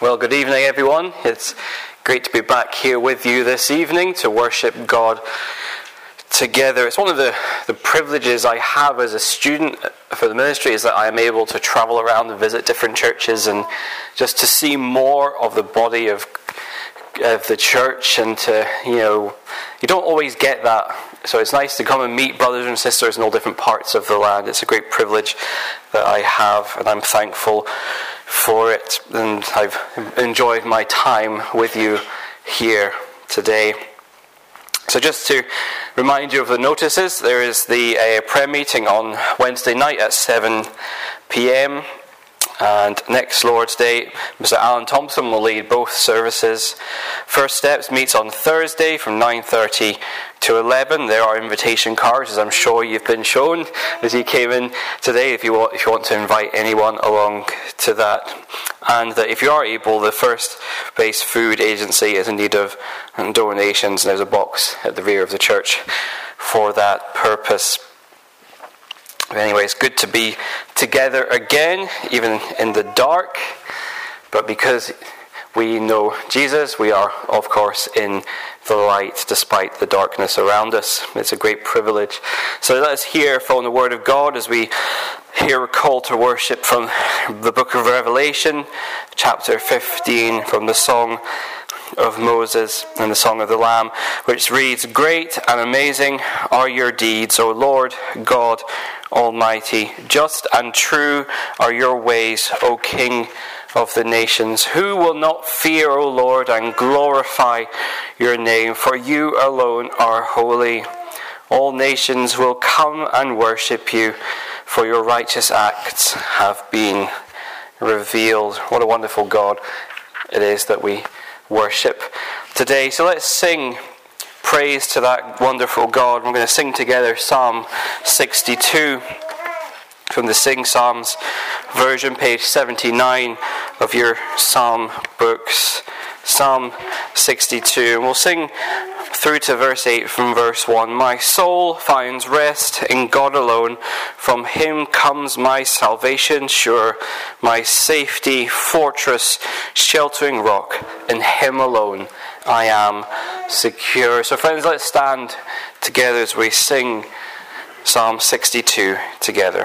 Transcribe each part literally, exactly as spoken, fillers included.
Well, good evening, everyone. It's great to be back here with you this evening to worship God together. It's one of the, the privileges I have as a student for the ministry is that I am able to travel around and visit different churches and just to see more of the body of, of the church, and to, you know, you don't always get that. So it's nice to come and meet brothers and sisters in all different parts of the land. It's a great privilege that I have, and I'm thankful for it, and I've enjoyed my time with you here today. So just to remind you of the notices, there is the uh, prayer meeting on Wednesday night at seven p.m, and next Lord's Day, Mister Alan Thompson will lead both services. First Steps meets on Thursday from nine thirty to eleven. There are invitation cards, as I'm sure you've been shown as you came in today, if you want, if you want to invite anyone along to that. And that if you are able, the First Base Food Agency is in need of donations, and there's a box at the rear of the church for that purpose. Anyway, it's good to be together again, even in the dark. But because we know Jesus, we are, of course, in the light despite the darkness around us. It's a great privilege. So let us hear from the Word of God as we hear a call to worship from the book of Revelation, chapter fifteen, from the Song of Moses and the Song of the Lamb, which reads, "Great and amazing are your deeds, O Lord God Almighty. Just and true are your ways, O King of the nations. Who will not fear, O Lord, and glorify your name? For you alone are holy. All nations will come and worship you, for your righteous acts have been revealed." What a wonderful God it is that we worship today. So let's sing praise to that wonderful God. We're going to sing together Psalm sixty-two from the Sing Psalms version, page seventy-nine of your Psalm books. Psalm sixty-two. And we'll sing through to verse eight from verse one. "My soul finds rest in God alone. From him comes my salvation sure. My safety, fortress, sheltering rock. In him alone I am secure." So friends, let's stand together as we sing Psalm sixty-two together.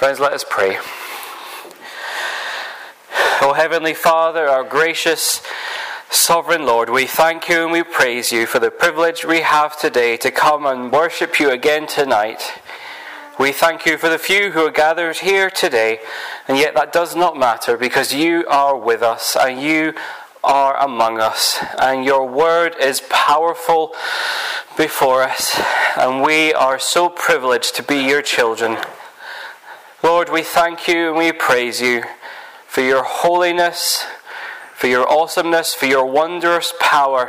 Friends, let us pray. O Heavenly Father, our gracious Sovereign Lord, we thank you and we praise you for the privilege we have today to come and worship you again tonight. We thank you for the few who are gathered here today, and yet that does not matter because you are with us and you are among us, and your word is powerful before us, and we are so privileged to be your children. Lord, we thank you and we praise you for your holiness, for your awesomeness, for your wondrous power,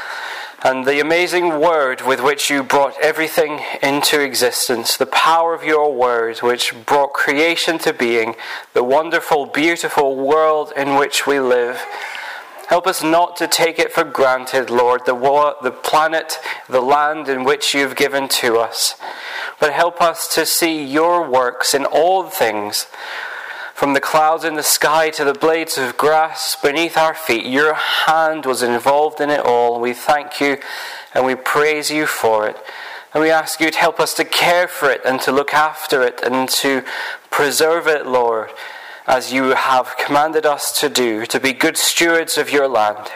and the amazing word with which you brought everything into existence, the power of your word which brought creation to being, the wonderful, beautiful world in which we live. Help us not to take it for granted, Lord, the, wa- the planet, the land in which you've given to us, but help us to see your works in all things. From the clouds in the sky to the blades of grass beneath our feet, your hand was involved in it all. We thank you and we praise you for it. And we ask you to help us to care for it and to look after it and to preserve it, Lord, as you have commanded us to do, to be good stewards of your land.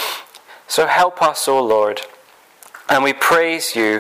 So help us, O Lord. And we praise you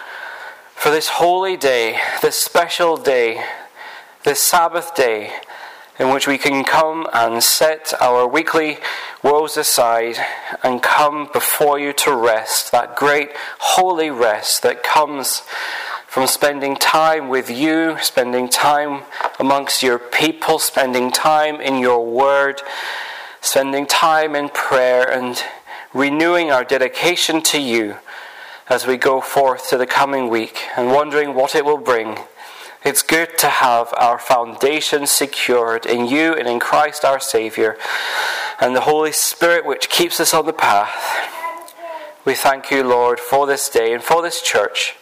for this holy day, this special day, this Sabbath day, in which we can come and set our weekly woes aside and come before you to rest, that great holy rest that comes from spending time with you, spending time amongst your people, spending time in your word, spending time in prayer and renewing our dedication to you as we go forth to the coming week and wondering what it will bring. It's good to have our foundation secured in you and in Christ our Saviour and the Holy Spirit which keeps us on the path. We thank you, Lord, for this day and for this church.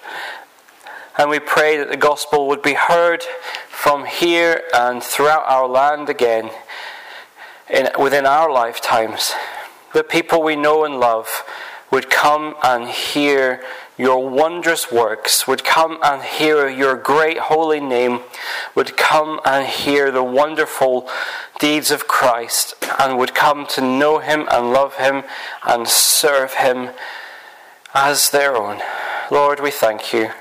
And we pray that the gospel would be heard from here and throughout our land again in, within our lifetimes. The people we know and love would come and hear your wondrous works, would come and hear your great holy name, would come and hear the wonderful deeds of Christ, and would come to know him and love him and serve him as their own. Lord, we thank you.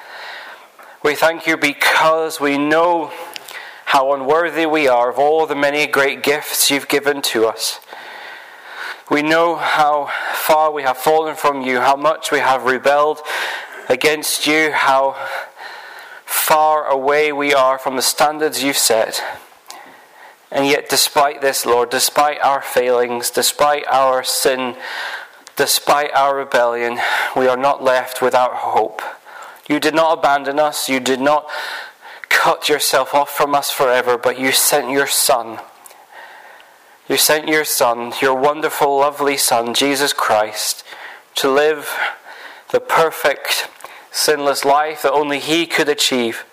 We thank you because we know how unworthy we are of all the many great gifts you've given to us. We know how far we have fallen from you, how much we have rebelled against you, how far away we are from the standards you've set. And yet despite this, Lord, despite our failings, despite our sin, despite our rebellion, we are not left without hope. You did not abandon us, you did not cut yourself off from us forever, but you sent your Son. You sent your Son, your wonderful, lovely Son, Jesus Christ, to live the perfect, sinless life that only he could achieve,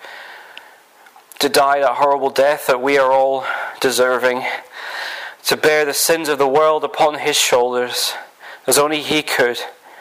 to die that horrible death that we are all deserving, to bear the sins of the world upon his shoulders, as only he could,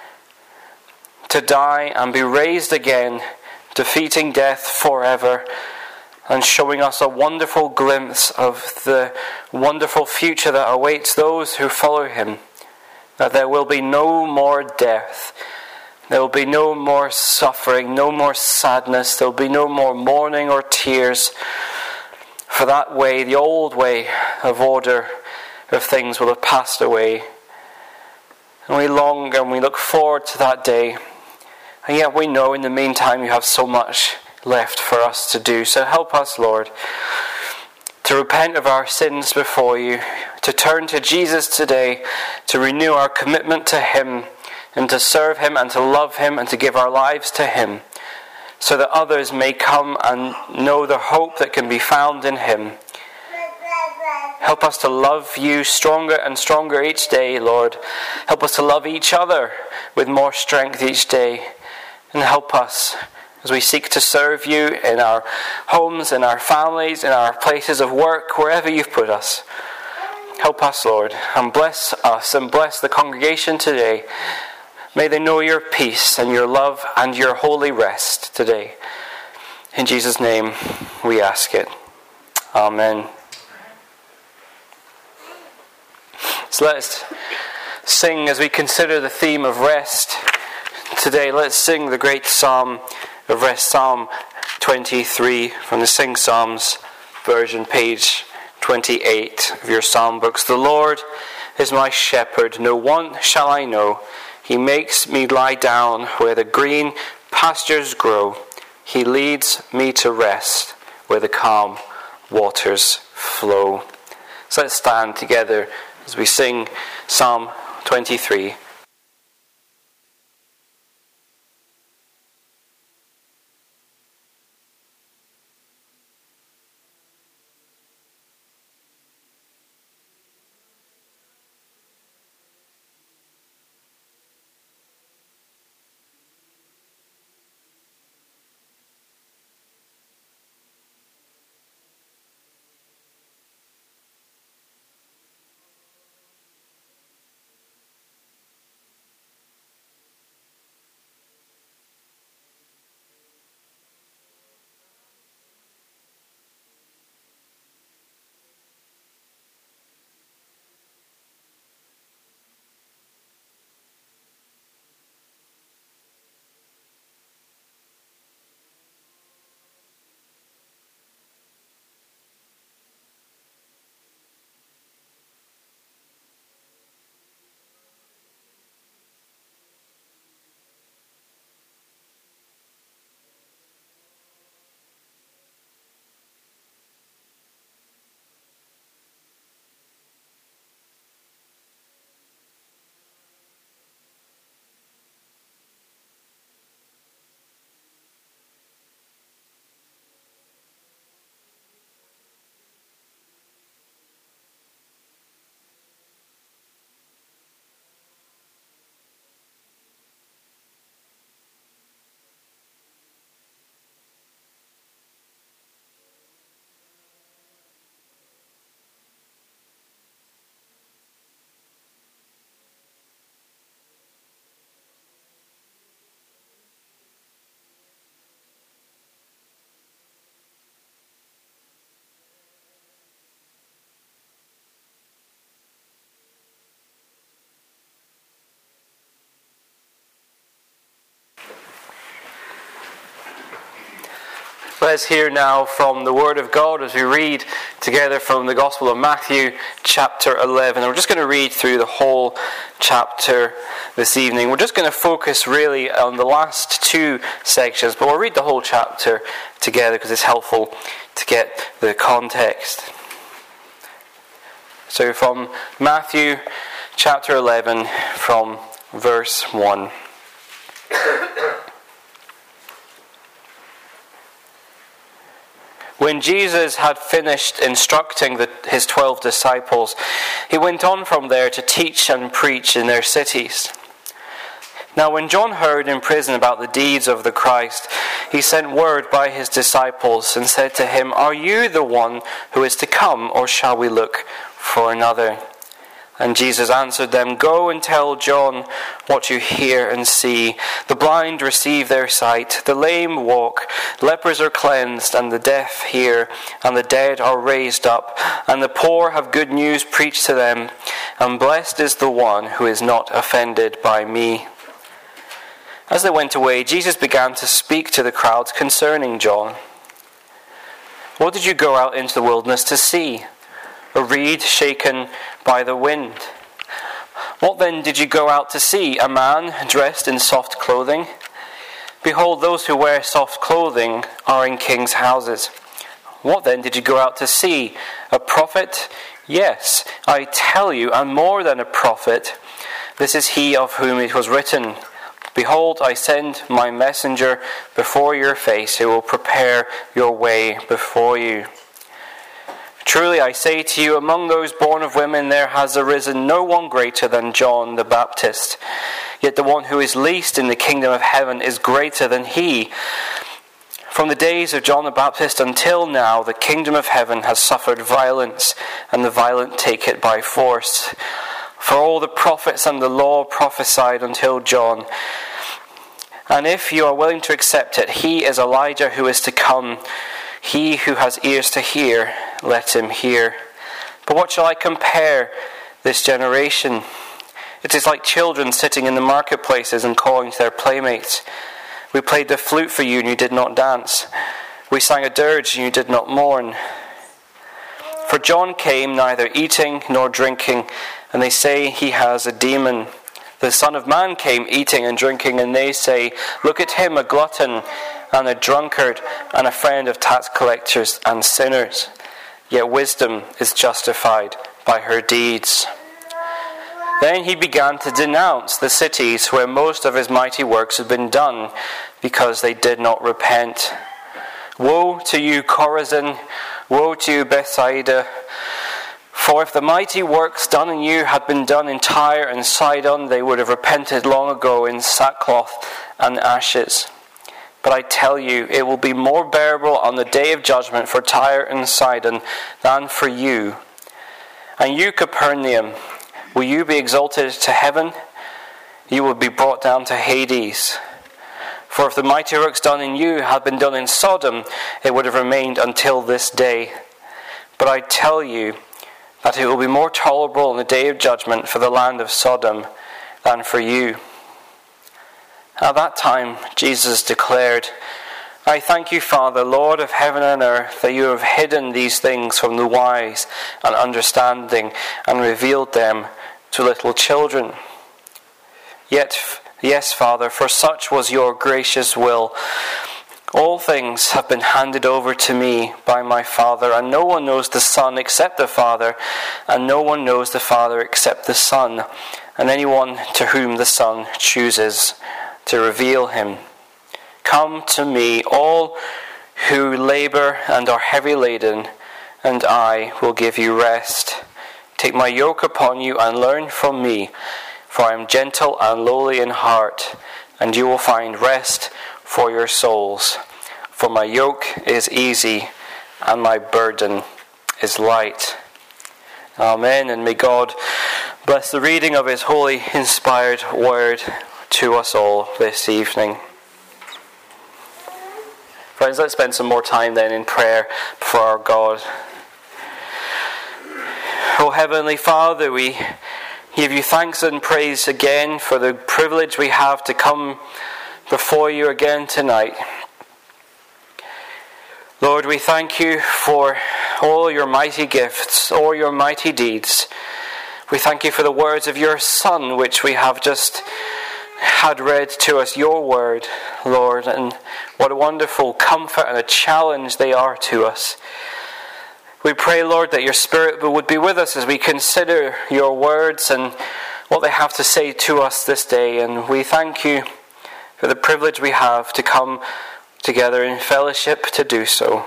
to die and be raised again, defeating death forever, and showing us a wonderful glimpse of the wonderful future that awaits those who follow him. That there will be no more death, there will be no more suffering, no more sadness, there will be no more mourning or tears. For that way, the old way of order of things will have passed away. And we long and we look forward to that day. And yet we know in the meantime you have so much left for us to do. So help us, Lord, to repent of our sins before you, to turn to Jesus today, to renew our commitment to him, and to serve him and to love him and to give our lives to him, so that others may come and know the hope that can be found in him. Help us to love you stronger and stronger each day, Lord. Help us to love each other with more strength each day. And help us as we seek to serve you in our homes, in our families, in our places of work, wherever you've put us. Help us, Lord, and bless us and bless the congregation today. May they know your peace and your love and your holy rest today. In Jesus' name we ask it. Amen. So let's sing as we consider the theme of rest today. Let's sing the great psalm of rest, Psalm twenty-three from the Sing Psalms version, page twenty-eight of your psalm books. The Lord is my shepherd, no want shall I know. He makes me lie down where the green pastures grow. He leads me to rest where the calm waters flow. So let's stand together as we sing Psalm twenty-three. Let's hear now from the Word of God as we read together from the Gospel of Matthew, chapter eleven. And we're just going to read through the whole chapter this evening. We're just going to focus really on the last two sections, but we'll read the whole chapter together because it's helpful to get the context. So from Matthew, chapter eleven, from verse one. When Jesus had finished instructing the, his twelve disciples, he went on from there to teach and preach in their cities. Now when John heard in prison about the deeds of the Christ, he sent word by his disciples and said to him, "Are you the one who is to come, or shall we look for another?" And Jesus answered them, "Go and tell John what you hear and see. The blind receive their sight, the lame walk, lepers are cleansed, and the deaf hear, and the dead are raised up, and the poor have good news preached to them. And blessed is the one who is not offended by me." As they went away, Jesus began to speak to the crowds concerning John. "What did you go out into the wilderness to see? A reed shaken by the wind? What then did you go out to see? A man dressed in soft clothing? Behold, those who wear soft clothing are in kings' houses. What then did you go out to see? A prophet? Yes, I tell you, and more than a prophet. This is he of whom it was written, 'Behold, I send my messenger before your face, who will prepare your way before you.' Truly I say to you, among those born of women there has arisen no one greater than John the Baptist. Yet the one who is least in the kingdom of heaven is greater than he. From the days of John the Baptist until now, the kingdom of heaven has suffered violence, and the violent take it by force. For all the prophets and the law prophesied until John. And if you are willing to accept it, he is Elijah who is to come. He who has ears to hear, let him hear. But what shall I compare this generation? It is like children sitting in the marketplaces and calling to their playmates. We played the flute for you and you did not dance. We sang a dirge and you did not mourn. For John came neither eating nor drinking, and they say he has a demon. The Son of Man came eating and drinking, and they say, look at him, a glutton and a drunkard and a friend of tax collectors and sinners. Yet wisdom is justified by her deeds. Then he began to denounce the cities where most of his mighty works had been done, because they did not repent. Woe to you, Chorazin! Woe to you, Bethsaida! For if the mighty works done in you had been done in Tyre and Sidon, they would have repented long ago in sackcloth and ashes. But I tell you, it will be more bearable on the day of judgment for Tyre and Sidon than for you. And you, Capernaum, will you be exalted to heaven? You will be brought down to Hades. For if the mighty works done in you had been done in Sodom, it would have remained until this day. But I tell you that it will be more tolerable in the day of judgment for the land of Sodom than for you. At that time, Jesus declared, I thank you, Father, Lord of heaven and earth, that you have hidden these things from the wise and understanding and revealed them to little children. Yet, yes, Father, for such was your gracious will. All things have been handed over to me by my Father, and no one knows the Son except the Father, and no one knows the Father except the Son, and anyone to whom the Son chooses to reveal him. Come to me, all who labor and are heavy laden, and I will give you rest. Take my yoke upon you and learn from me, for I am gentle and lowly in heart, and you will find rest for your souls. For my yoke is easy and my burden is light. Amen, and may God bless the reading of his holy, inspired word to us all this evening. Friends, let's spend some more time then in prayer before our God. O Heavenly Father, we give you thanks and praise again for the privilege we have to come before you again tonight. Lord, we thank you for all your mighty gifts, all your mighty deeds. We thank you for the words of your Son, which we have just had read to us, your word, Lord, and what a wonderful comfort and a challenge they are to us. We pray, Lord, that your Spirit would be with us as we consider your words and what they have to say to us this day. And we thank you for the privilege we have to come together in fellowship to do so.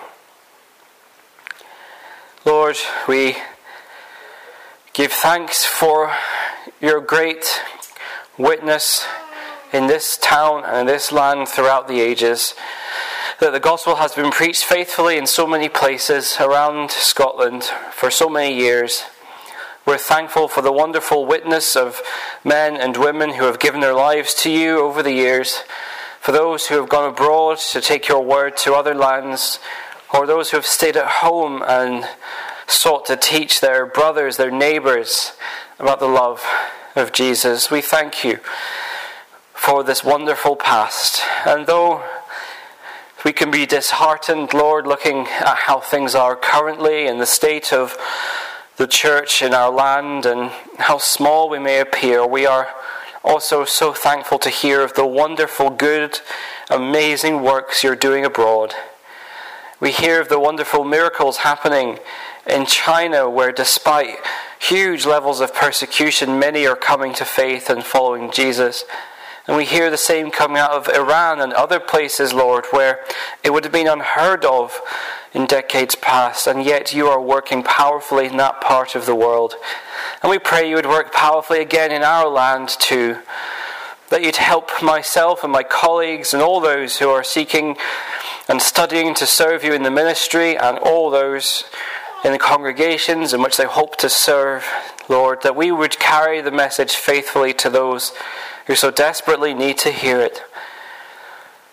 Lord, we give thanks for your great witness in this town and in this land throughout the ages, that the gospel has been preached faithfully in so many places around Scotland for so many years. We're thankful for the wonderful witness of men and women who have given their lives to you over the years, for those who have gone abroad to take your word to other lands, or those who have stayed at home and sought to teach their brothers, their neighbours about the love of Jesus. We thank you for this wonderful past. And though we can be disheartened, Lord, looking at how things are currently in the state of the church in our land and how small we may appear, we are also so thankful to hear of the wonderful, good, amazing works you're doing abroad. We hear of the wonderful miracles happening in China, where despite huge levels of persecution, many are coming to faith and following Jesus. And we hear the same coming out of Iran and other places, Lord, where it would have been unheard of in decades past, and yet you are working powerfully in that part of the world. And we pray you would work powerfully again in our land too, that you'd help myself and my colleagues and all those who are seeking and studying to serve you in the ministry, and all those in the congregations in which they hope to serve, Lord, that we would carry the message faithfully to those who so desperately need to hear it.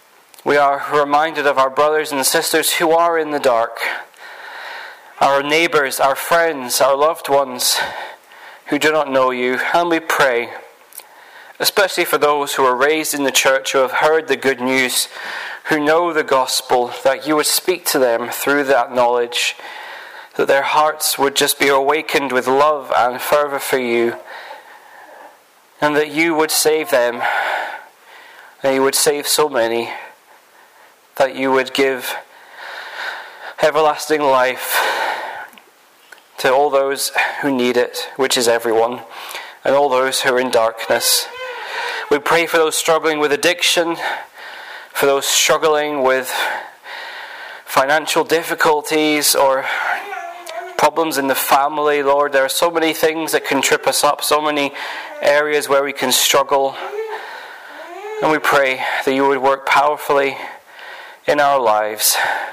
We are reminded of our brothers and sisters who are in the dark, our neighbours, our friends, our loved ones who do not know you, and we pray, especially for those who are raised in the church, who have heard the good news, who know the gospel, that you would speak to them through that knowledge, that their hearts would just be awakened with love and fervour for you, and that you would save them, that you would save so many, that you would give everlasting life to all those who need it, which is everyone, and all those who are in darkness. We pray for those struggling with addiction, for those struggling with financial difficulties or problems in the family. Lord, there are so many things that can trip us up, so many areas where we can struggle. And we pray that you would work powerfully in our lives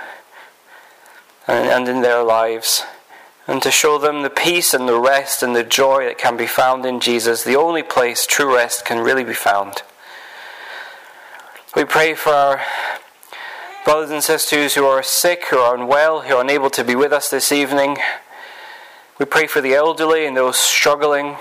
and in their lives, and to show them the peace and the rest and the joy that can be found in Jesus, the only place true rest can really be found. We pray for our brothers and sisters who are sick, who are unwell, who are unable to be with us this evening. We pray for the elderly and those struggling.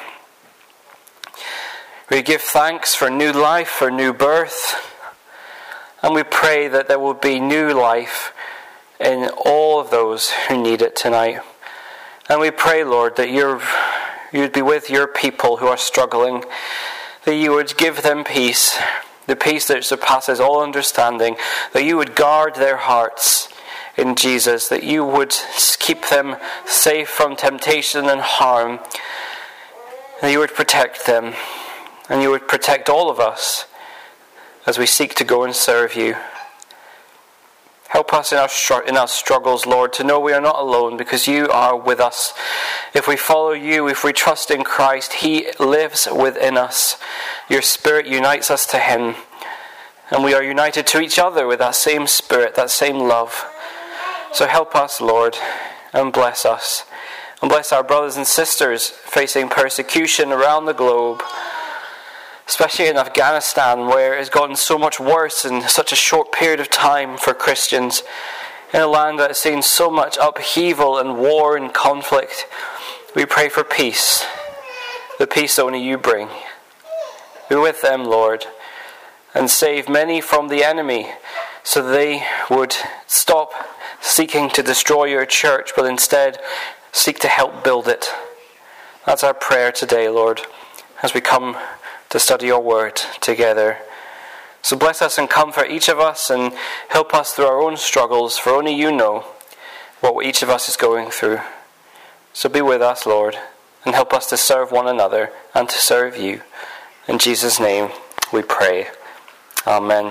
We give thanks for new life, for new birth. And we pray that there will be new life in all of those who need it tonight. And we pray, Lord, that you're, you'd be with your people who are struggling, that you would give them peace, the peace that surpasses all understanding, that you would guard their hearts in Jesus, that you would keep them safe from temptation and harm, that you would protect them, and you would protect all of us as we seek to go and serve you. Help us in our in our struggles, Lord, to know we are not alone because you are with us. If we follow you, if we trust in Christ, he lives within us. Your Spirit unites us to him, and we are united to each other with that same Spirit, that same love. So help us, Lord, and bless us. And bless our brothers and sisters facing persecution around the globe, especially in Afghanistan, where it's gotten so much worse in such a short period of time for Christians, in a land that has seen so much upheaval and war and conflict. We pray for peace, the peace only you bring. Be with them, Lord, and save many from the enemy, so they would stop seeking to destroy your church, but instead seek to help build it. That's our prayer today, Lord, as we come to study your word together. So bless us and comfort each of us and help us through our own struggles, for only you know what each of us is going through. So be with us, Lord, and help us to serve one another and to serve you. In Jesus' name we pray. Amen.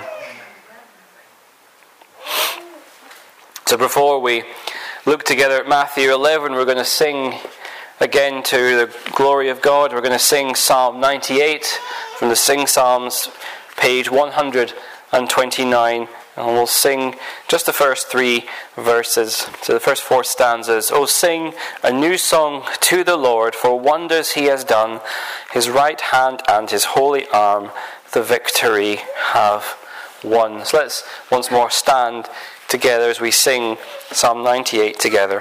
So before we look together at Matthew eleven, we're going to sing again to the glory of God. We're going to sing Psalm ninety-eight from the Sing Psalms, page one hundred twenty-nine. And we'll sing just the first three verses, so the first four stanzas. Oh, sing a new song to the Lord, for wonders he has done. His right hand and his holy arm the victory have won. So let's once more stand together as we sing Psalm ninety-eight together.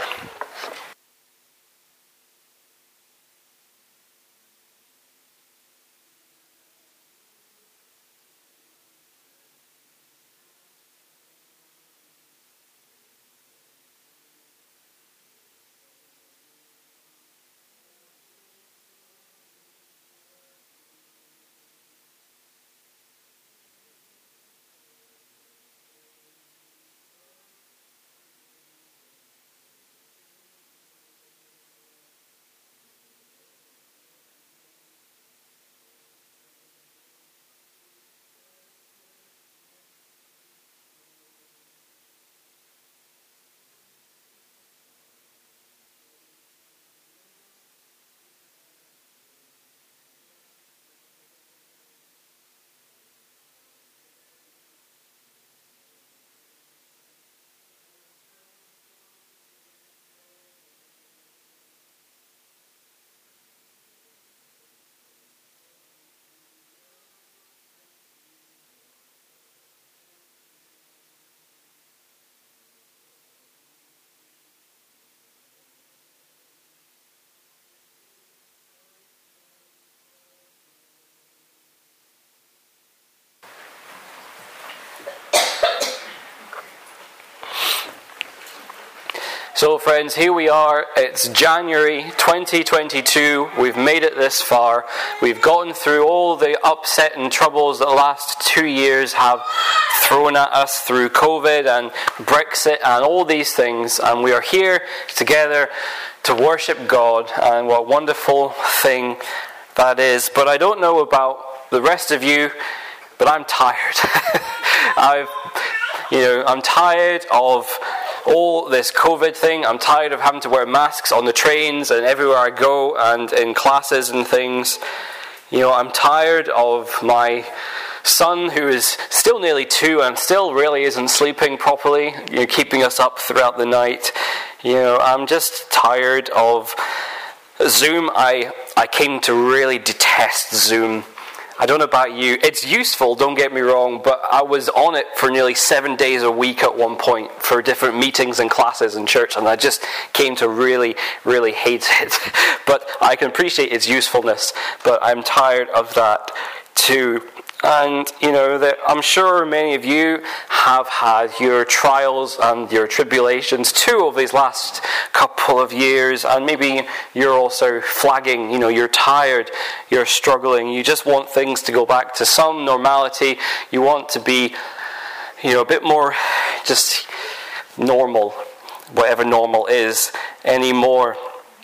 So friends, here we are. It's January twenty twenty-two. We've made it this far. We've gotten through all the upset and troubles that the last two years have thrown at us through COVID and Brexit and all these things. And we are here together to worship God. And what a wonderful thing that is. But I don't know about the rest of you, but I'm tired. I've, you know, I'm tired of all this COVID thing. I'm tired of having to wear masks on the trains and everywhere I go and in classes and things. You know, I'm tired of my son, who is still nearly two and still really isn't sleeping properly, you know, keeping us up throughout the night. You know, I'm just tired of Zoom. I, I came to really detest Zoom. I don't know about you. It's useful, don't get me wrong, but I was on it for nearly seven days a week at one point for different meetings and classes in church, and I just came to really, really hate it. But I can appreciate its usefulness, but I'm tired of that too. And, you know, that I'm sure many of you have had your trials and your tribulations too over these last couple of years. And maybe you're also flagging, you know, you're tired, you're struggling. You just want things to go back to some normality. You want to be, you know, a bit more just normal, whatever normal is anymore.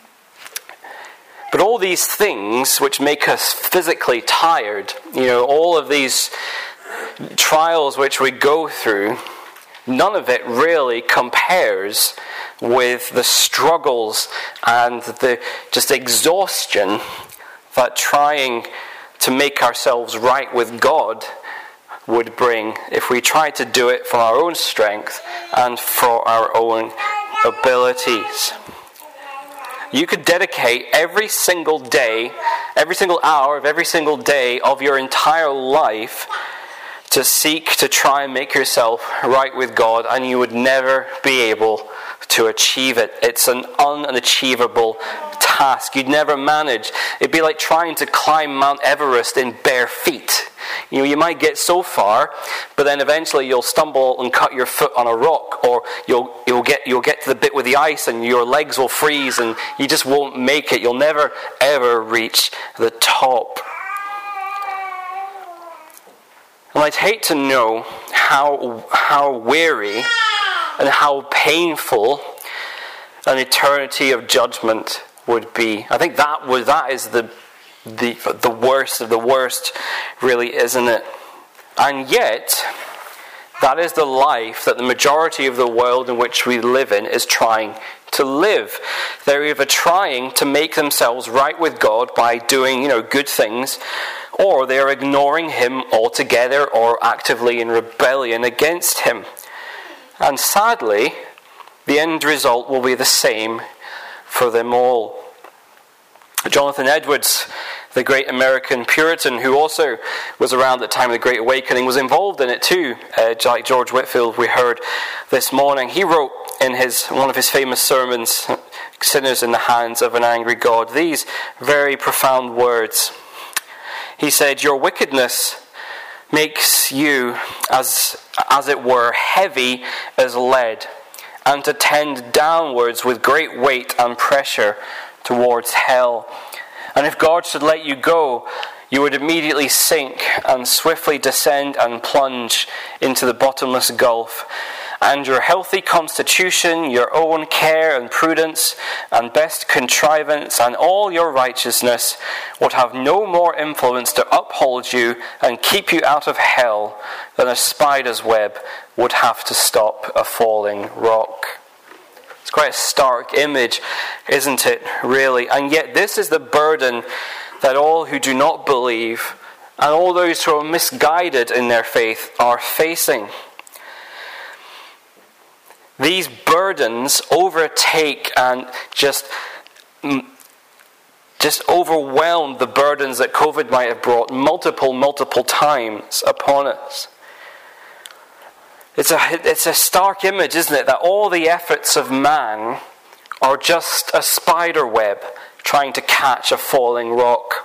But all these things which make us physically tired, you know, all of these trials which we go through, none of it really compares with the struggles and the just exhaustion that trying to make ourselves right with God would bring if we tried to do it from our own strength and for our own abilities. You could dedicate every single day, every single hour of every single day of your entire life to seek to try and make yourself right with God, and you would never be able to achieve it. It's an unachievable task. You'd never manage. It'd be like trying to climb Mount Everest in bare feet. You know, you might get so far, but then eventually you'll stumble and cut your foot on a rock, or you'll you'll get you'll get to the bit with the ice and your legs will freeze and you just won't make it. You'll never ever reach the top. And I'd hate to know how how weary and how painful an eternity of judgment would be. I think that was that is the the the worst of the worst, really, isn't it? And yet, that is the life that the majority of the world in which we live in is trying to live. They're either trying to make themselves right with God by doing, you know, good things, or they're ignoring Him altogether or actively in rebellion against Him. And sadly, the end result will be the same for them all. Jonathan Edwards, the great American Puritan, who also was around at the time of the Great Awakening, was involved in it too, uh, like George Whitefield we heard this morning. He wrote in his one of his famous sermons, Sinners in the Hands of an Angry God, these very profound words. He said, "Your wickedness makes you, as, as it were, heavy as lead, and to tend downwards with great weight and pressure towards hell. And if God should let you go, you would immediately sink and swiftly descend and plunge into the bottomless gulf. And your healthy constitution, your own care and prudence and best contrivance and all your righteousness would have no more influence to uphold you and keep you out of hell than a spider's web would have to stop a falling rock." It's quite a stark image, isn't it, really? And yet this is the burden that all who do not believe and all those who are misguided in their faith are facing. These burdens overtake and just, just overwhelm the burdens that COVID might have brought multiple, multiple times upon us. It's a, it's a stark image, isn't it, that all the efforts of man are just a spider web trying to catch a falling rock.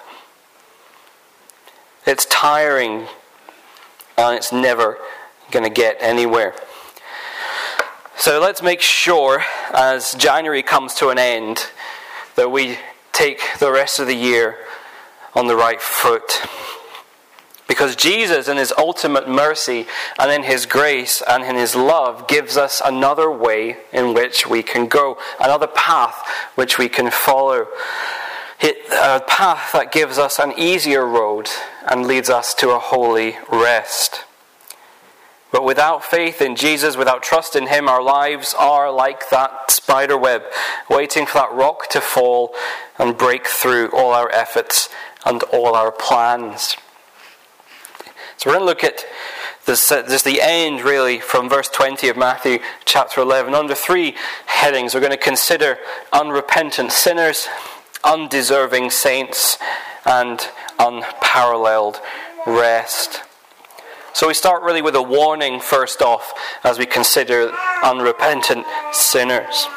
It's tiring and it's never going to get anywhere. So let's make sure, as January comes to an end, that we take the rest of the year on the right foot. Because Jesus, in his ultimate mercy and in his grace and in his love, gives us another way in which we can go, another path which we can follow. A path that gives us an easier road and leads us to a holy rest. But without faith in Jesus, without trust in him, our lives are like that spider web, waiting for that rock to fall and break through all our efforts and all our plans. So we're going to look at this, uh, this the end, really, from verse twenty of Matthew chapter eleven. Under three headings, we're going to consider unrepentant sinners, undeserving saints, and unparalleled rest. So we start really with a warning first off as we consider unrepentant sinners.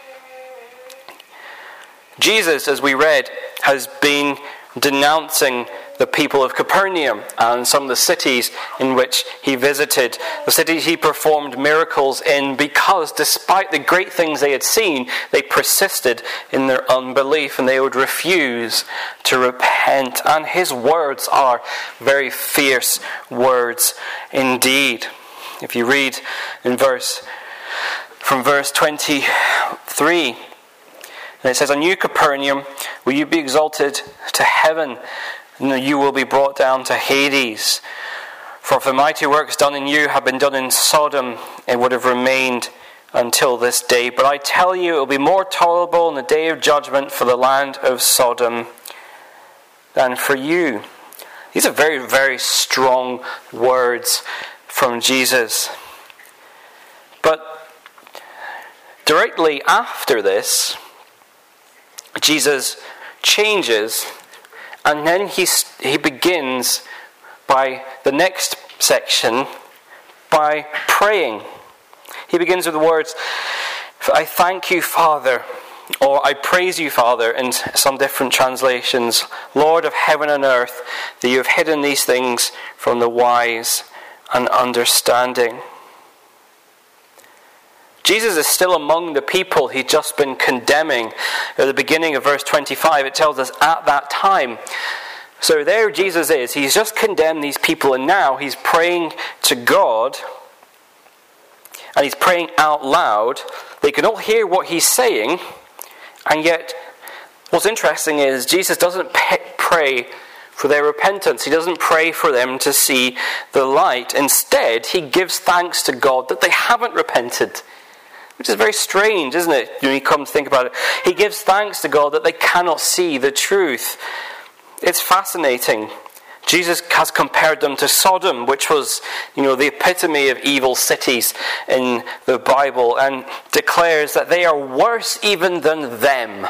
Jesus, as we read, has been denouncing the people of Capernaum and some of the cities in which he visited, the cities he performed miracles in, because despite the great things they had seen, they persisted in their unbelief and they would refuse to repent. And his words are very fierce words indeed. If you read in verse from verse twenty-three, and it says, "On you, Capernaum, will you be exalted to heaven? And you will be brought down to Hades. For if the mighty works done in you had been done in Sodom, it would have remained until this day. But I tell you, it will be more tolerable in the day of judgment for the land of Sodom than for you." These are very, very strong words from Jesus. But directly after this, Jesus changes. And then he, he begins by the next section by praying. He begins with the words, "I thank you, Father," or "I praise you, Father," in some different translations, "Lord of heaven and earth, that you have hidden these things from the wise and understanding." Jesus is still among the people he'd just been condemning. At the beginning of verse twenty-five, it tells us at that time. So there Jesus is. He's just condemned these people, and now he's praying to God. And he's praying out loud. They can all hear what he's saying. And yet, what's interesting is Jesus doesn't pray for their repentance. He doesn't pray for them to see the light. Instead, he gives thanks to God that they haven't repented. Which is very strange, isn't it, when you come to think about it? He gives thanks to God that they cannot see the truth. It's fascinating. Jesus has compared them to Sodom, which was, you know, the epitome of evil cities in the Bible, and declares that they are worse even than them.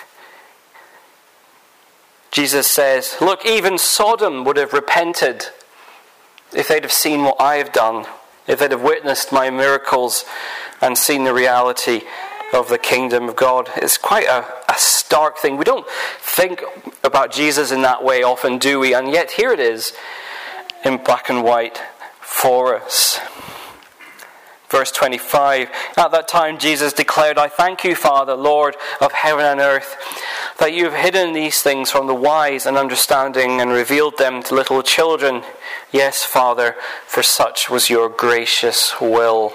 Jesus says, "Look, even Sodom would have repented if they'd have seen what I have done, if they'd have witnessed my miracles and seen the reality of the kingdom of God." It's quite a, a stark thing. We don't think about Jesus in that way often, do we? And yet here it is in black and white for us. Verse twenty-five, "At that time Jesus declared, I thank you, Father, Lord of heaven and earth, that you have hidden these things from the wise and understanding and revealed them to little children. Yes, Father, for such was your gracious will."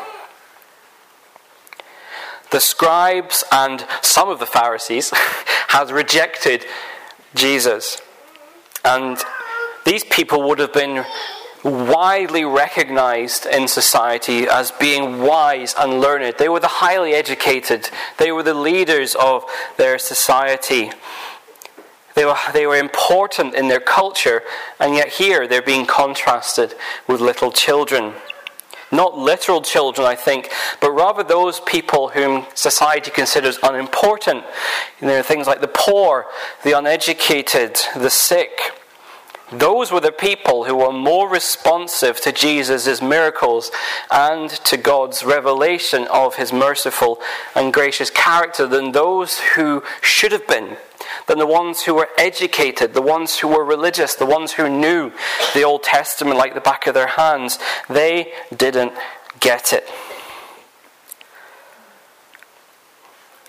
The scribes and some of the Pharisees had rejected Jesus. And these people would have been widely recognized in society as being wise and learned. They were the highly educated. They were the leaders of their society. They were, they were important in their culture, and yet here they're being contrasted with little children. Not literal children, I think, but rather those people whom society considers unimportant. You know, things like the poor, the uneducated, the sick. Those were the people who were more responsive to Jesus' miracles and to God's revelation of his merciful and gracious character than those who should have been, than the ones who were educated, the ones who were religious, the ones who knew the Old Testament like the back of their hands. They didn't get it.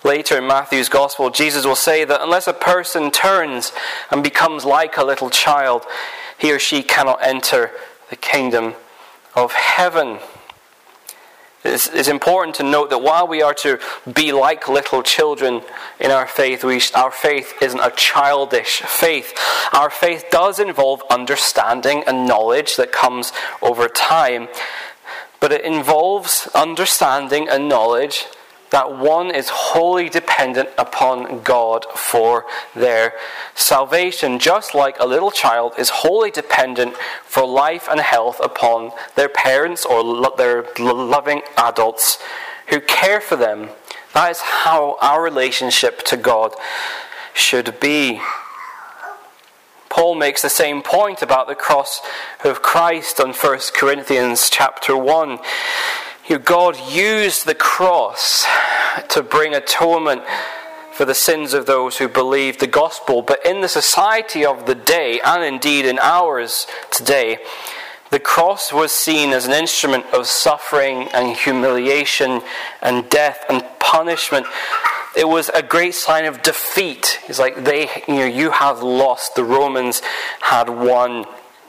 Later in Matthew's Gospel, Jesus will say that unless a person turns and becomes like a little child, he or she cannot enter the kingdom of heaven. It's, it's important to note that while we are to be like little children in our faith, we, our faith isn't a childish faith. Our faith does involve understanding and knowledge that comes over time, but it involves understanding and knowledge that one is wholly dependent upon God for their salvation, just like a little child is wholly dependent for life and health upon their parents or lo- their loving adults who care for them. That is how our relationship to God should be. Paul makes the same point about the cross of Christ on First Corinthians chapter one. God used the cross to bring atonement for the sins of those who believed the gospel. But in the society of the day, and indeed in ours today, the cross was seen as an instrument of suffering and humiliation and death and punishment. It was a great sign of defeat. It's like, they, you know, you have lost. The Romans had won.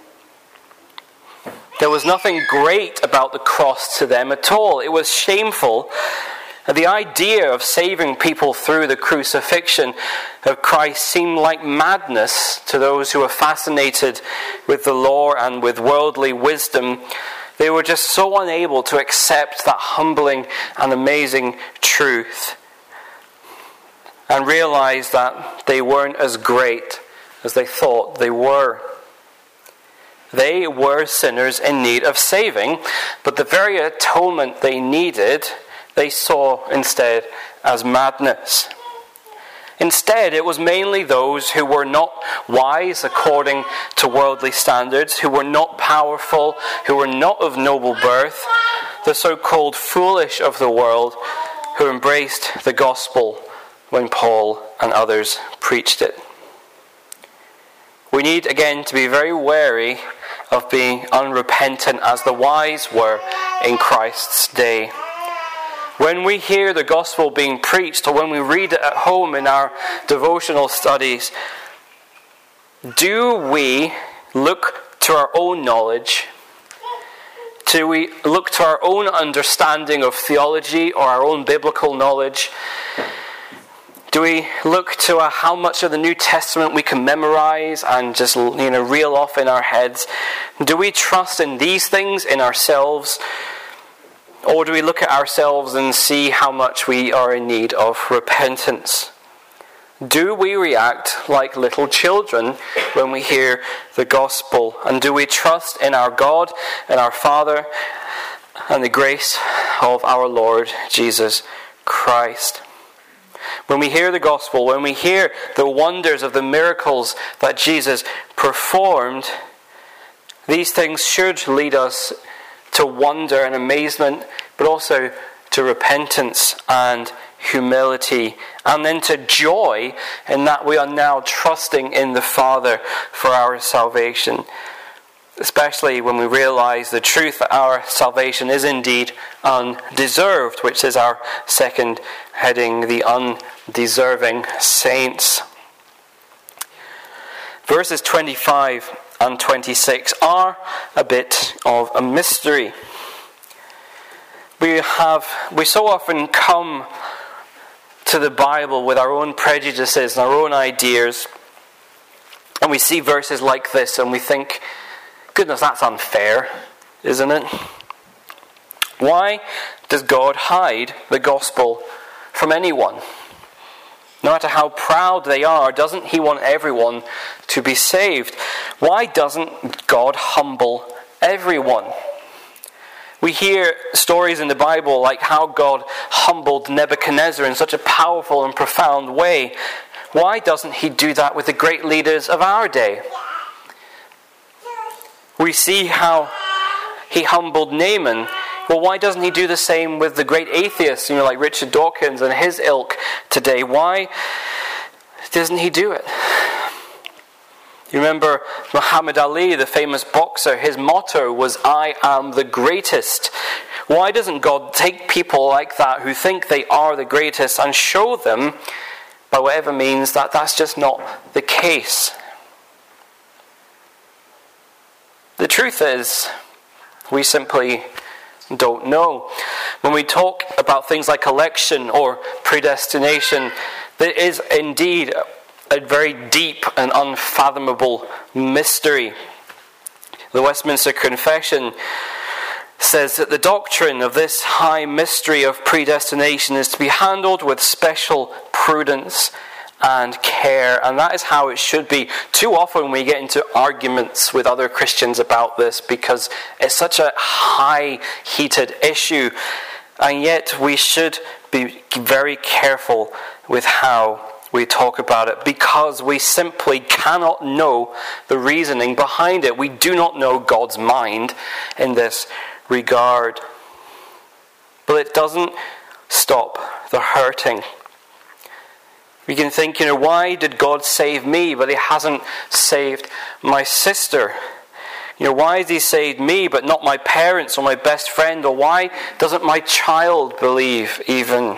There was nothing great about the cross to them at all. It was shameful. The idea of saving people through the crucifixion of Christ seemed like madness to those who were fascinated with the law and with worldly wisdom. They were just so unable to accept that humbling and amazing truth and realize that they weren't as great as they thought they were. They were sinners in need of saving, but the very atonement they needed, they saw instead as madness. Instead, it was mainly those who were not wise according to worldly standards, who were not powerful, who were not of noble birth, the so-called foolish of the world, who embraced the gospel when Paul and others preached it. We need again to be very wary of being unrepentant as the wise were in Christ's day. When we hear the gospel being preached, or when we read it at home in our devotional studies, do we look to our own knowledge? Do we look to our own understanding of theology or our own biblical knowledge? Do we look to uh, how much of the New Testament we can memorize and just, you know, reel off in our heads? Do we trust in these things in ourselves? Or do we look at ourselves and see how much we are in need of repentance? Do we react like little children when we hear the gospel? And do we trust in our God and our Father and the grace of our Lord Jesus Christ? When we hear the gospel, when we hear the wonders of the miracles that Jesus performed, these things should lead us to wonder and amazement, but also to repentance and humility, and then to joy in that we are now trusting in the Father for our salvation. Especially when we realize the truth that our salvation is indeed undeserved, which is our second heading, the undeserving saints. Verses twenty-five and twenty-six are a bit of a mystery. We have, we so often come to the Bible with our own prejudices and our own ideas, and we see verses like this and we think, goodness, that's unfair, isn't it? Why does God hide the gospel from anyone? No matter how proud they are, doesn't he want everyone to be saved? Why doesn't God humble everyone? We hear stories in the Bible like how God humbled Nebuchadnezzar in such a powerful and profound way. Why doesn't he do that with the great leaders of our day? We see how he humbled Naaman. Well, why doesn't he do the same with the great atheists, you know, like Richard Dawkins and his ilk today? Why doesn't he do it? You remember Muhammad Ali, the famous boxer, his motto was, "I am the greatest." Why doesn't God take people like that who think they are the greatest and show them, by whatever means, that that's just not the case? The truth is, we simply don't know. When we talk about things like election or predestination, there is indeed a very deep and unfathomable mystery. The Westminster Confession says that the doctrine of this high mystery of predestination is to be handled with special prudence and care, and that is how it should be. Too often we get into arguments with other Christians about this because it's such a high heated issue, and yet we should be very careful with how we talk about it, because we simply cannot know the reasoning behind it. We do not know God's mind in this regard. But it doesn't stop the hurting. We can think, you know, why did God save me, but he hasn't saved my sister? You know, why has he saved me, but not my parents or my best friend? Or why doesn't my child believe even?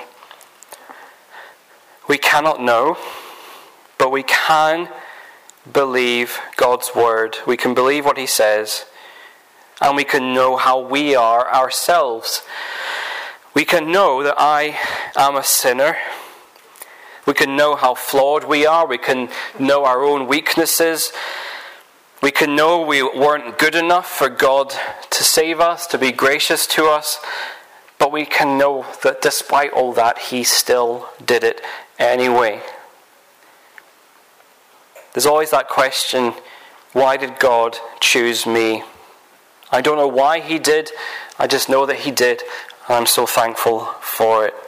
We cannot know, but we can believe God's word. We can believe what he says, and we can know how we are ourselves. We can know that I am a sinner. We can know how flawed we are. We can know our own weaknesses. We can know we weren't good enough for God to save us, to be gracious to us. But we can know that despite all that, he still did it anyway. There's always that question, why did God choose me? I don't know why he did. I just know that he did, and I'm so thankful for it.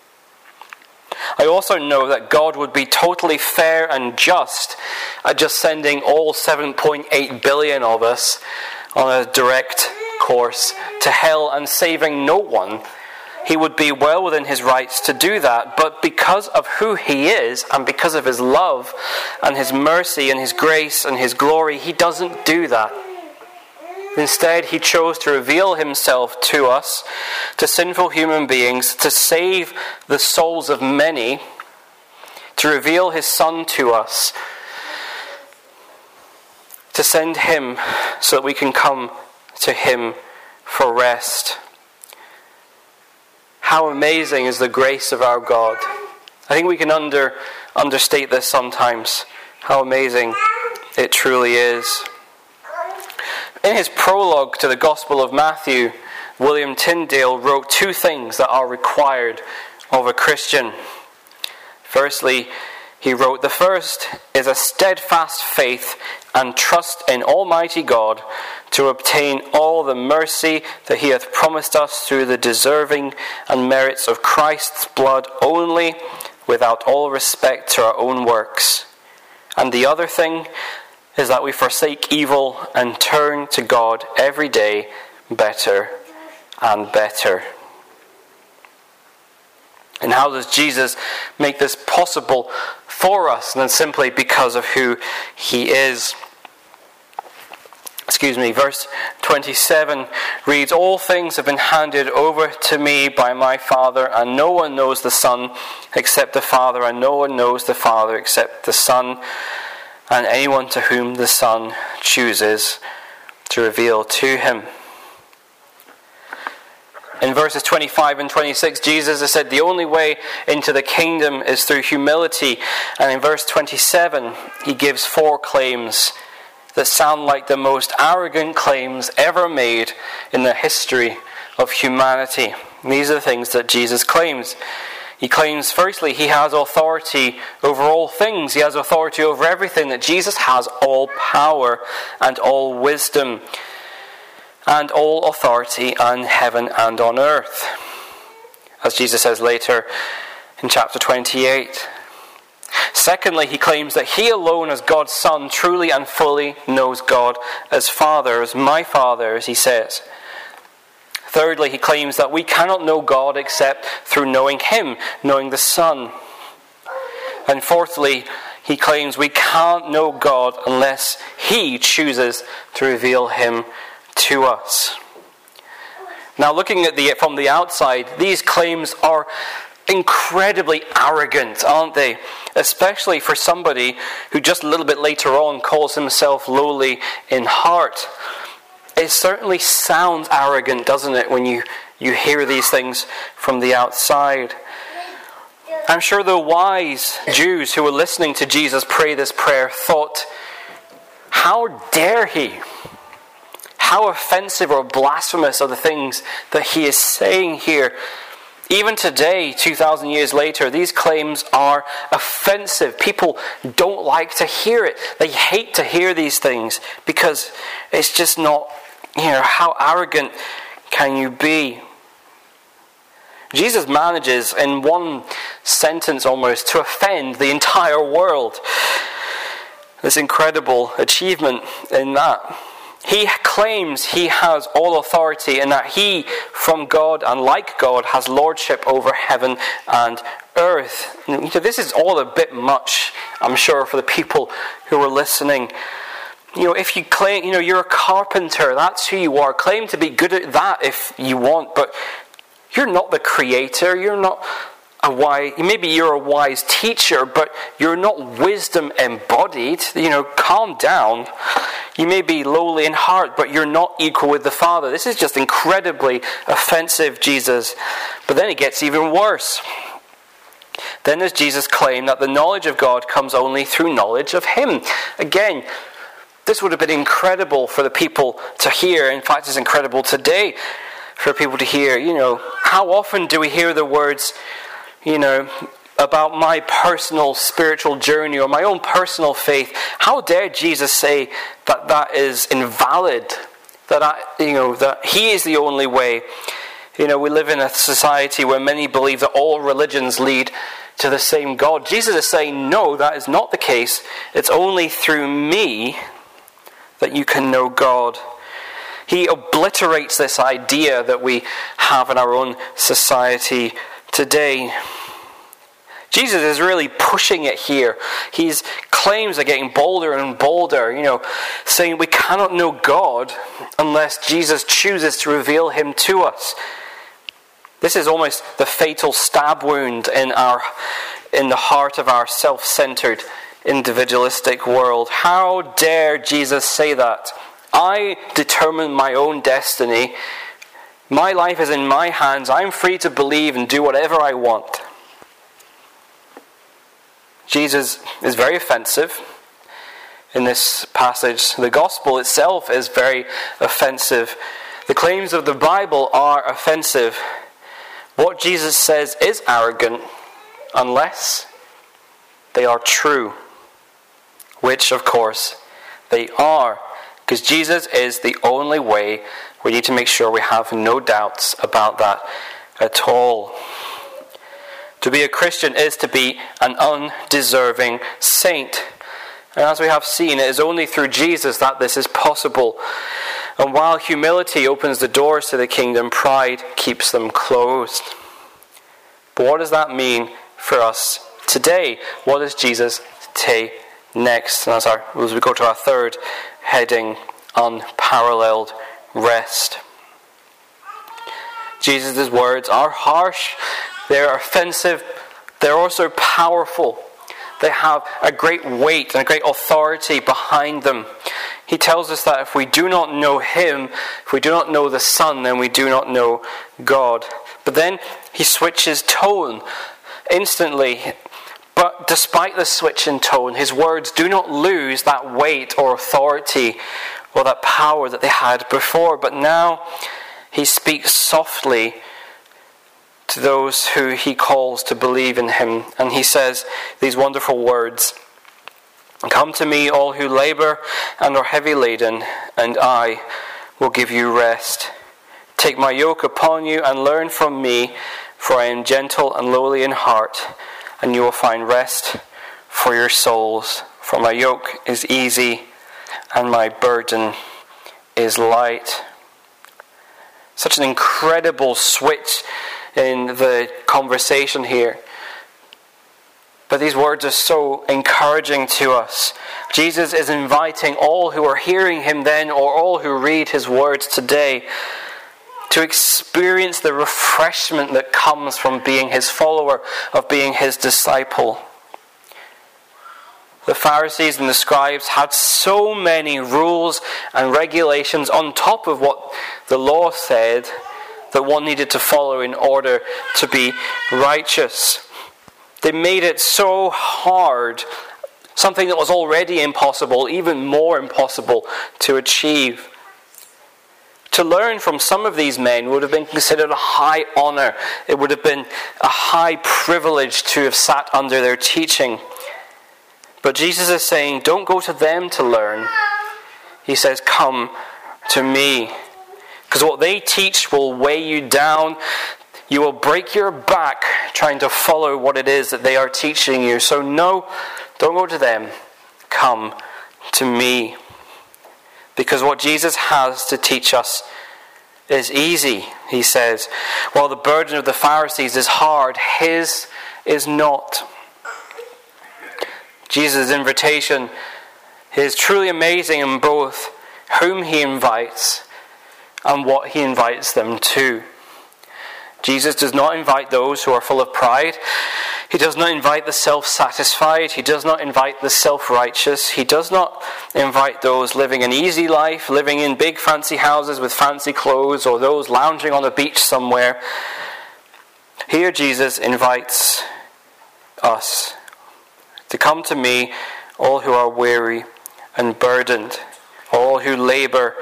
I also know that God would be totally fair and just at just sending all seven point eight billion of us on a direct course to hell and saving no one. He would be well within his rights to do that, but because of who he is and because of his love and his mercy and his grace and his glory, he doesn't do that. Instead, he chose to reveal himself to us, to sinful human beings, to save the souls of many, to reveal his Son to us, to send him so that we can come to him for rest. How amazing is the grace of our God. I think we can under, understate this sometimes, how amazing it truly is. In his prologue to the Gospel of Matthew, William Tyndale wrote two things that are required of a Christian. Firstly, he wrote, the first is a steadfast faith and trust in Almighty God to obtain all the mercy that he hath promised us through the deserving and merits of Christ's blood only, without all respect to our own works. And the other thing is that we forsake evil and turn to God every day better and better. And how does Jesus make this possible for us? And then simply because of who he is. Excuse me, verse twenty-seven reads, all things have been handed over to me by my Father, and no one knows the Son except the Father, and no one knows the Father except the Son, and anyone to whom the Son chooses to reveal to him. In verses twenty-five and twenty-six, Jesus has said the only way into the kingdom is through humility. And in verse twenty-seven, he gives four claims that sound like the most arrogant claims ever made in the history of humanity. And these are the things that Jesus claims. He claims, firstly, he has authority over all things. He has authority over everything, that Jesus has all power and all wisdom and all authority on heaven and on earth. As Jesus says later in chapter twenty-eight. Secondly, he claims that he alone as God's Son truly and fully knows God as Father, as my Father, as he says. Thirdly, he claims that we cannot know God except through knowing him, knowing the Son. And fourthly, he claims we can't know God unless he chooses to reveal him to us. Now, looking at the from the outside, these claims are incredibly arrogant, aren't they? Especially for somebody who just a little bit later on calls himself lowly in heart. It certainly sounds arrogant, doesn't it, when you, you hear these things from the outside. I'm sure the wise Jews who were listening to Jesus pray this prayer thought, how dare he? How offensive or blasphemous are the things that he is saying here? Even today, two thousand years later, these claims are offensive. People don't like to hear it. They hate to hear these things because it's just not, you know, how arrogant can you be? Jesus manages in one sentence almost to offend the entire world. This incredible achievement in that. He claims he has all authority and that he, from God and like God, has lordship over heaven and earth. This is all a bit much, I'm sure, for the people who were listening. You know, if you claim, you know, you're a carpenter, that's who you are. Claim to be good at that if you want, but you're not the creator. You're not a wise, maybe you're a wise teacher, but you're not wisdom embodied. You know, calm down. You may be lowly in heart, but you're not equal with the Father. This is just incredibly offensive, Jesus. But then it gets even worse. Then does Jesus claim that the knowledge of God comes only through knowledge of Him. Again, this would have been incredible for the people to hear. In fact, it's incredible today for people to hear. You know, how often do we hear the words, you know, about my personal spiritual journey or my own personal faith? How dare Jesus say that that is invalid? That I, you know, that He is the only way. You know, we live in a society where many believe that all religions lead to the same God. Jesus is saying, no, that is not the case. It's only through me that you can know God. He obliterates this idea that we have in our own society today. Jesus is really pushing it here. His claims are getting bolder and bolder, you know, saying we cannot know God unless Jesus chooses to reveal Him to us. This is almost the fatal stab wound in our, in the heart of our self-centered, individualistic world. How dare Jesus say that? I determine my own destiny. My life is in my hands. I'm free to believe and do whatever I want. Jesus is very offensive in this passage. The gospel itself is very offensive. The claims of the Bible are offensive. What Jesus says is arrogant unless they are true, which, of course, they are. Because Jesus is the only way. We need to make sure we have no doubts about that at all. To be a Christian is to be an undeserving saint. And as we have seen, it is only through Jesus that this is possible. And while humility opens the doors to the kingdom, pride keeps them closed. But what does that mean for us today? What does Jesus say next? And as, our, as we go to our third heading, unparalleled rest. Jesus' words are harsh. They're offensive. They're also powerful. They have a great weight and a great authority behind them. He tells us that if we do not know Him, if we do not know the Son, then we do not know God. But then he switches tone instantly. But despite the switch in tone, his words do not lose that weight or authority or that power that they had before. But now he speaks softly to those who he calls to believe in him. And he says these wonderful words, "Come to me, all who labor and are heavy laden, and I will give you rest. Take my yoke upon you and learn from me, for I am gentle and lowly in heart, and you will find rest for your souls. For my yoke is easy and my burden is light." Such an incredible switch in the conversation here. But these words are so encouraging to us. Jesus is inviting all who are hearing him then, or all who read his words today, to experience the refreshment that comes from being his follower, of being his disciple. The Pharisees and the scribes had so many rules and regulations on top of what the law said that one needed to follow in order to be righteous. They made it so hard, something that was already impossible, even more impossible to achieve. To learn from some of these men would have been considered a high honor. It would have been a high privilege to have sat under their teaching. But Jesus is saying, don't go to them to learn. He says, come to me. Because what they teach will weigh you down. You will break your back trying to follow what it is that they are teaching you. So no, don't go to them. Come to me. Because what Jesus has to teach us is easy, he says. While the burden of the Pharisees is hard, his is not. Jesus' invitation is truly amazing in both whom he invites and what he invites them to. Jesus does not invite those who are full of pride. He does not invite the self-satisfied. He does not invite the self-righteous. He does not invite those living an easy life, living in big fancy houses with fancy clothes, or those lounging on a beach somewhere. Here Jesus invites us to come to me, all who are weary and burdened, all who labor.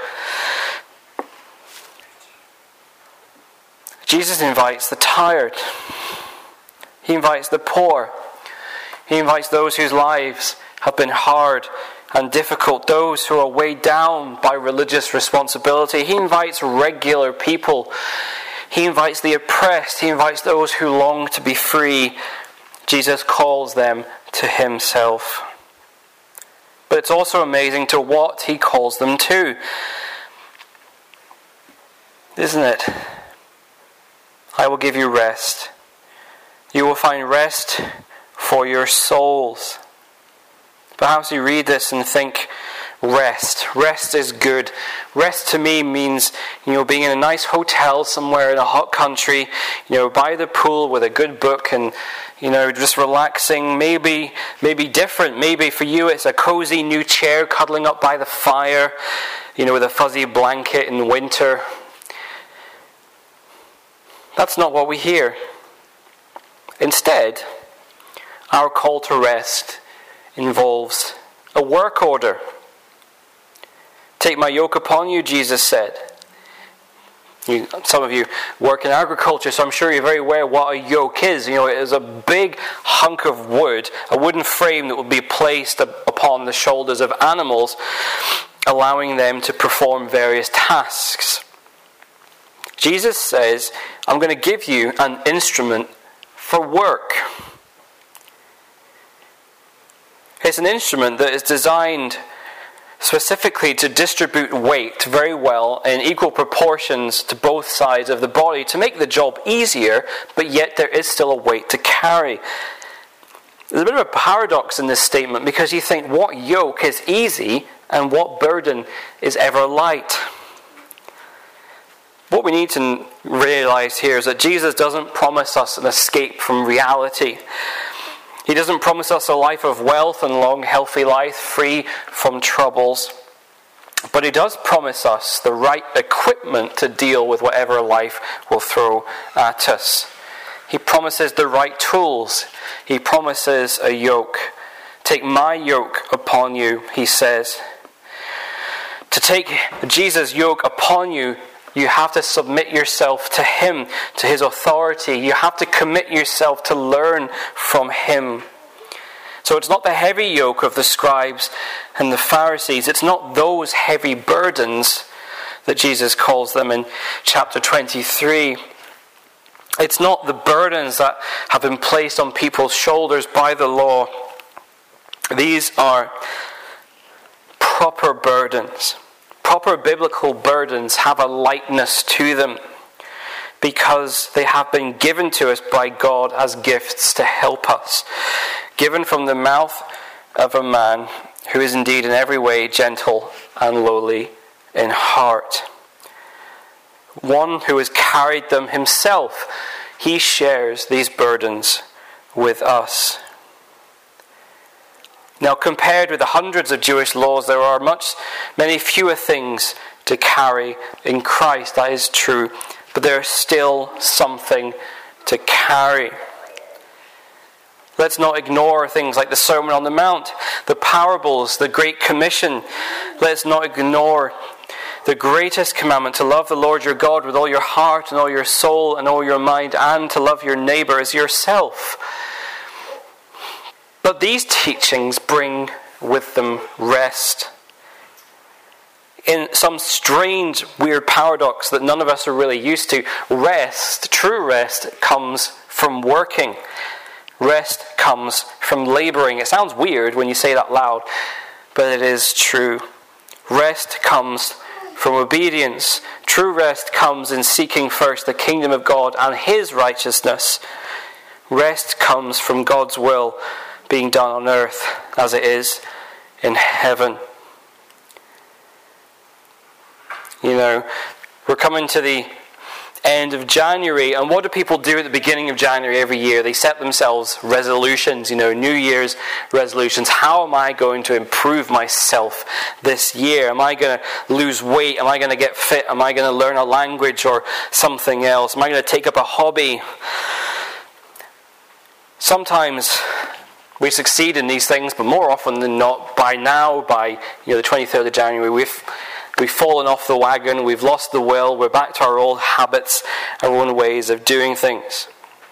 Jesus invites the tired. He invites the poor. He invites those whose lives have been hard and difficult, those who are weighed down by religious responsibility. He invites regular people. He invites the oppressed. He invites those who long to be free. Jesus calls them to himself. But it's also amazing to what he calls them to. Isn't it? I will give you rest. You will find rest for your souls. Perhaps you read this and think, rest. Rest is good. Rest to me means, you know, being in a nice hotel somewhere in a hot country, you know, by the pool with a good book and, you know, just relaxing. Maybe, maybe different. Maybe for you it's a cozy new chair cuddling up by the fire, you know, with a fuzzy blanket in winter. That's not what we hear. Instead, our call to rest involves a work order. Take my yoke upon you, Jesus said. You, some of you work in agriculture, so I'm sure you're very aware what a yoke is. You know, it is a big hunk of wood, a wooden frame that would be placed upon the shoulders of animals, allowing them to perform various tasks. Jesus says, I'm going to give you an instrument for work. It's an instrument that is designed specifically to distribute weight very well in equal proportions to both sides of the body to make the job easier, but yet there is still a weight to carry. There's a bit of a paradox in this statement because you think, what yoke is easy and what burden is ever light? What we need to realize here is that Jesus doesn't promise us an escape from reality. He doesn't promise us a life of wealth and long, healthy life, free from troubles. But he does promise us the right equipment to deal with whatever life will throw at us. He promises the right tools. He promises a yoke. Take my yoke upon you, he says. To take Jesus' yoke upon you, you have to submit yourself to him, to his authority. You have to commit yourself to learn from him. So it's not the heavy yoke of the scribes and the Pharisees. It's not those heavy burdens that Jesus calls them in chapter twenty-three. It's not the burdens that have been placed on people's shoulders by the law. These are proper burdens. Proper biblical burdens have a lightness to them because they have been given to us by God as gifts to help us. Given from the mouth of a man who is indeed in every way gentle and lowly in heart. one who has carried them himself. He shares these burdens with us. Now, compared with the hundreds of Jewish laws, there are much, many fewer things to carry in Christ. That is true. But there is still something to carry. Let's not ignore things like the Sermon on the Mount, the parables, the Great Commission. Let's not ignore the greatest commandment, to love the Lord your God with all your heart and all your soul and all your mind, and to love your neighbor as yourself. But these teachings bring with them rest. In some strange, weird paradox that none of us are really used to, rest, true rest, comes from working. Rest comes from laboring. It sounds weird when you say that loud, but it is true. Rest comes from obedience. True rest comes in seeking first the kingdom of God and his righteousness. Rest comes from God's will being done on earth as it is in heaven. You know, we're coming to the end of January, and what do people do at the beginning of January every year? They set themselves resolutions, you know, New Year's resolutions. How am I going to improve myself this year? Am I going to lose weight? Am I going to get fit? Am I going to learn a language or something else? Am I going to take up a hobby? Sometimes we succeed in these things, but more often than not, by now, by you know the twenty-third of January, we've We've fallen off the wagon, we've lost the will, we're back to our old habits, our own ways of doing things.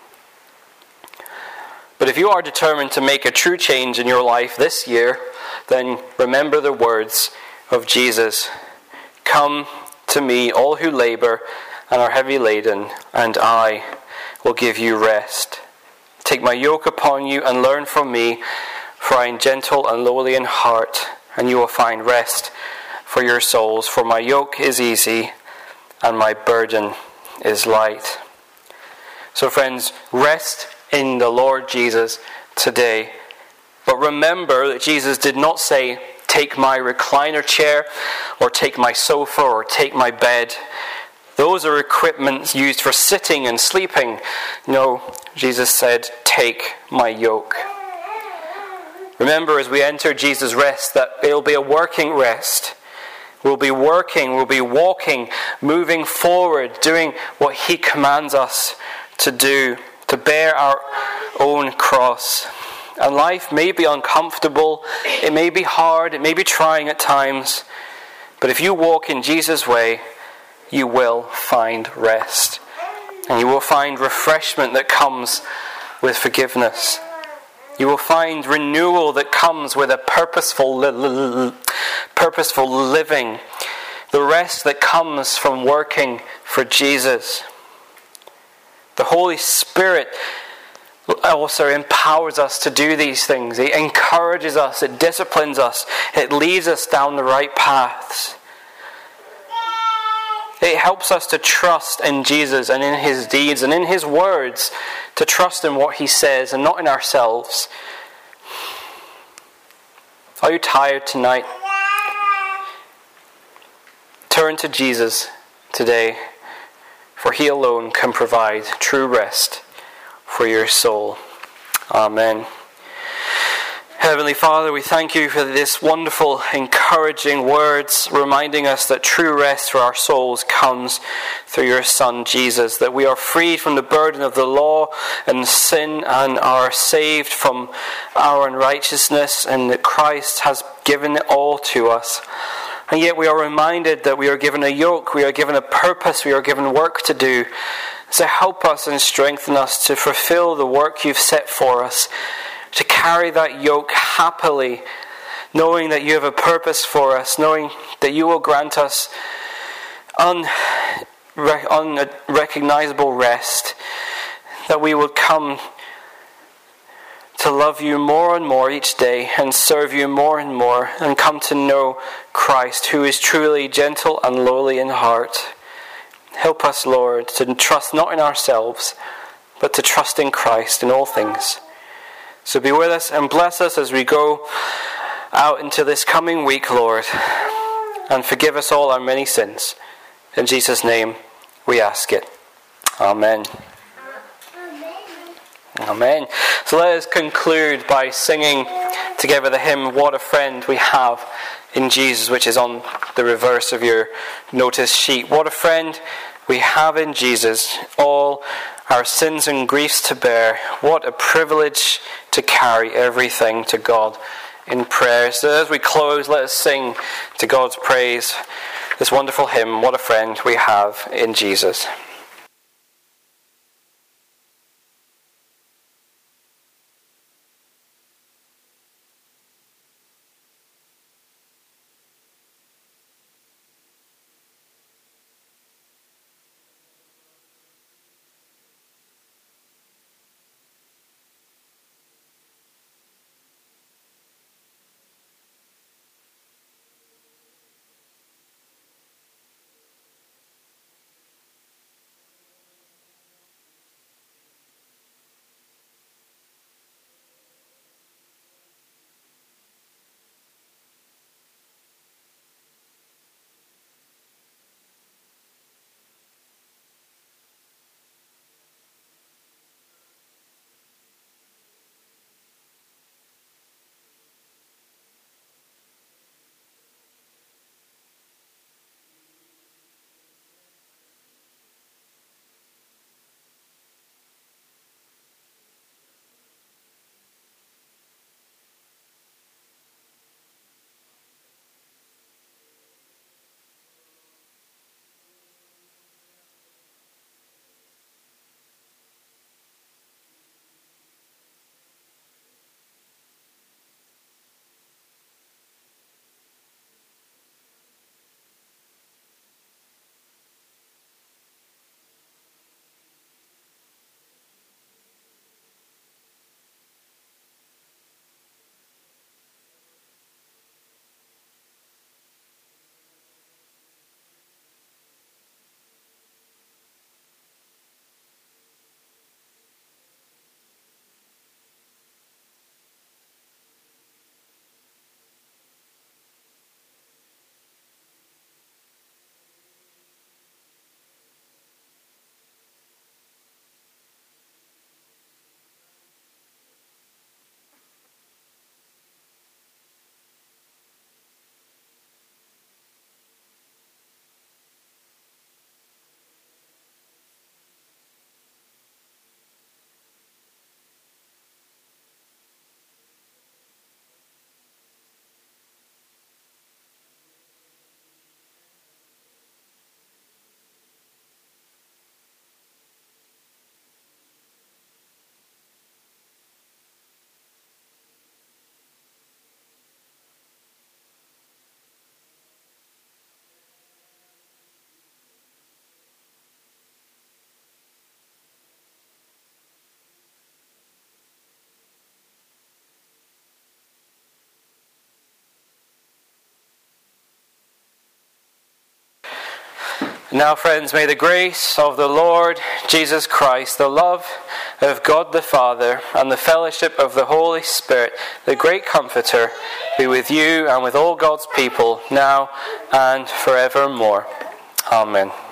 But if you are determined to make a true change in your life this year, then remember the words of Jesus. Come to me, all who labor and are heavy laden, and I will give you rest. Take my yoke upon you and learn from me, for I am gentle and lowly in heart, and you will find rest for your souls, for my yoke is easy and my burden is light. So friends, rest in the Lord Jesus today. But remember that Jesus did not say, take my recliner chair, or take my sofa, or take my bed. Those are equipments used for sitting and sleeping. No, Jesus said, take my yoke. Remember, as we enter Jesus' rest, that it'll be a working rest. We'll be working, we'll be walking, moving forward, doing what he commands us to do, to bear our own cross. And life may be uncomfortable, it may be hard, it may be trying at times, but if you walk in Jesus' way, you will find rest. And you will find refreshment that comes with forgiveness. You will find renewal that comes with a purposeful, li- purposeful living. The rest that comes from working for Jesus. The Holy Spirit also empowers us to do these things. It encourages us, it disciplines us, it leads us down the right paths. It helps us to trust in Jesus and in his deeds and in his words, to trust in what he says and not in ourselves. Are you tired tonight? Turn to Jesus today, for he alone can provide true rest for your soul. Amen. Heavenly Father, we thank you for this wonderful, encouraging words, reminding us that true rest for our souls comes through your Son, Jesus, that we are freed from the burden of the law and sin and are saved from our unrighteousness, and that Christ has given it all to us. And yet we are reminded that we are given a yoke, we are given a purpose, we are given work to do. So help us and strengthen us to fulfill the work you've set for us, to carry that yoke happily, knowing that you have a purpose for us, knowing that you will grant us unrecognizable rest, that we will come to love you more and more each day and serve you more and more and come to know Christ, who is truly gentle and lowly in heart. Help us, Lord, to trust not in ourselves, but to trust in Christ in all things. So be with us and bless us as we go out into this coming week, Lord, and forgive us all our many sins. In Jesus' name, we ask it. Amen. Amen. So let us conclude by singing together the hymn, What a Friend We Have in Jesus, which is on the reverse of your notice sheet. What a friend we have in Jesus, all our sins and griefs to bear. What a privilege to carry everything to God in prayer. So as we close, let us sing to God's praise this wonderful hymn, What a Friend We Have in Jesus. Now, friends, may the grace of the Lord Jesus Christ, the love of God the Father, and the fellowship of the Holy Spirit, the great Comforter, be with you and with all God's people, now and forevermore. Amen.